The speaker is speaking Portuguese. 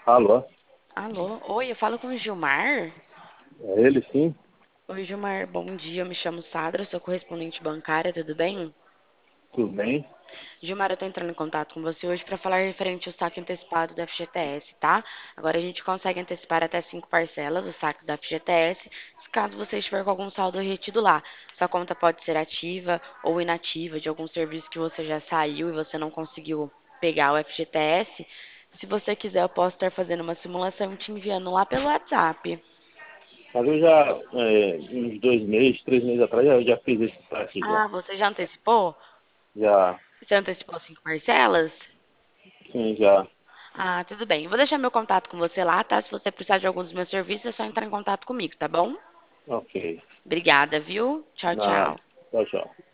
Alô? Alô, oi, eu falo com o Gilmar. É ele sim? Oi, Gilmar, bom dia. Eu me chamo Sadra, sou correspondente bancária, tudo bem? Tudo bem? Gilmar, eu tô entrando em contato com você hoje para falar referente ao saque antecipado da FGTS, tá? Agora a gente consegue antecipar até 5 parcelas os saques da FGTS, caso você estiver com algum saldo retido lá. Sua conta pode ser ativa ou inativa de algum serviço que você já saiu e você não conseguiu pegar o FGTS. Se você quiser, eu posso estar fazendo uma simulação e te enviando lá pelo WhatsApp. Mas eu já, uns 2 meses, 3 meses atrás, eu já fiz esse site já. Ah, você já antecipou? Já, Você antecipou 5 parcelas? sim, já. Ah, tudo bem. Eu vou deixar meu contato com você lá, tá? Se você precisar de algum dos meus serviços, é só entrar em contato comigo, tá bom? Ok. Obrigada, viu? Tchau, Nada. tchau. Tchau, tchau.